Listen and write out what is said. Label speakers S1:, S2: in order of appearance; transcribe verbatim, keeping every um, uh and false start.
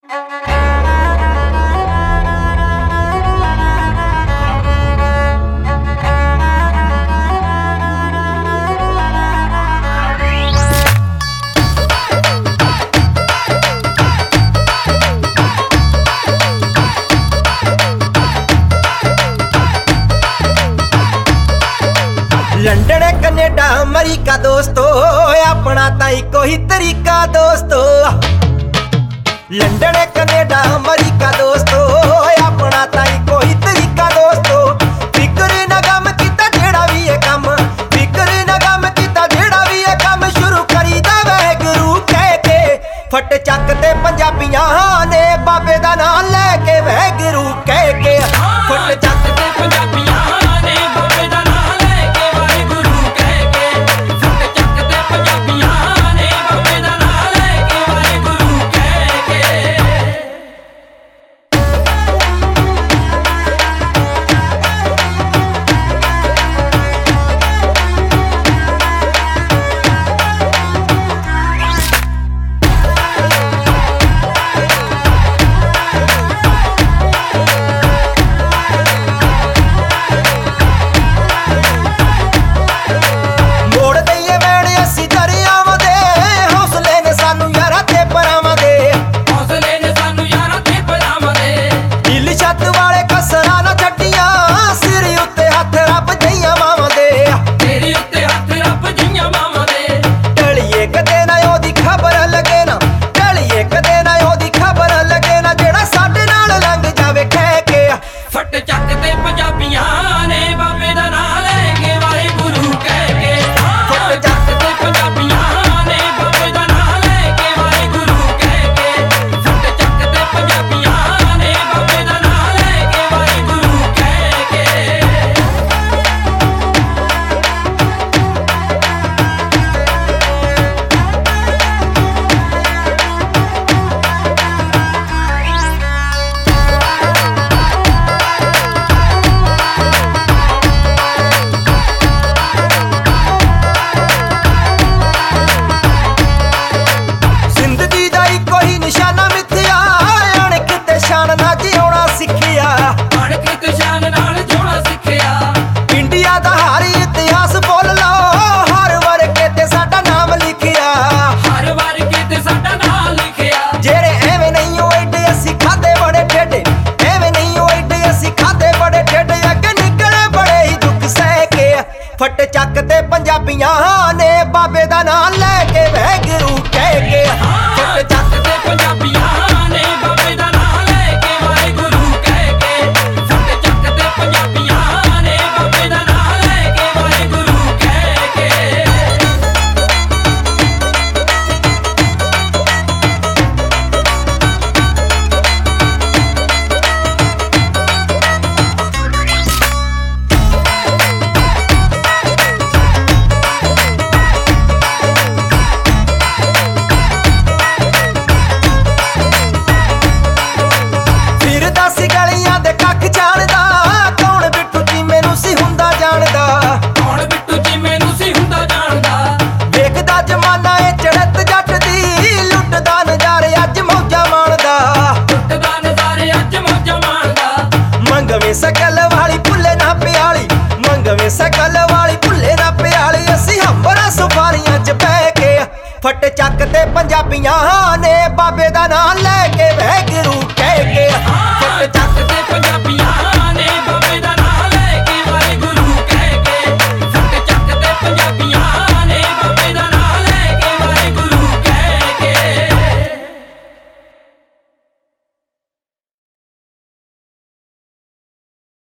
S1: London Canada अमरीका दोस्तों अपना ताई कोई तरीका दोस्तों। लंडन कनेडा अमरीका दोस्तों अपना ताई कोई तरीका दोस्तों। फिकर न गम कीता जेड़ा भी है कम, फिकर न गम कीता जेड़ा भी है कम शुरू करी दा वाहिगुरू कह के। फट चकते पंजाबियां ने बाबे दा नाम लैके वाहिगुरू कह के। फट चकते पंजाबियां फट चकते पंजाबियां ने बाबे दा नाम लैके वाहिगुरू कह के। फट चकते पंजाबियां ने बाबे दा नाम लैके वाहिगुरू कह के। फट चकते पंजाबियां ने बाबे दा नाम लैके वाहिगुरू कह के। सकल वाली भुले ना प्याली मंगवे सकल वाली भुले ना प्याली असी हंबरा सुपारियां च बह के। फट चकते पंजाबियां ने बाबे दा नाम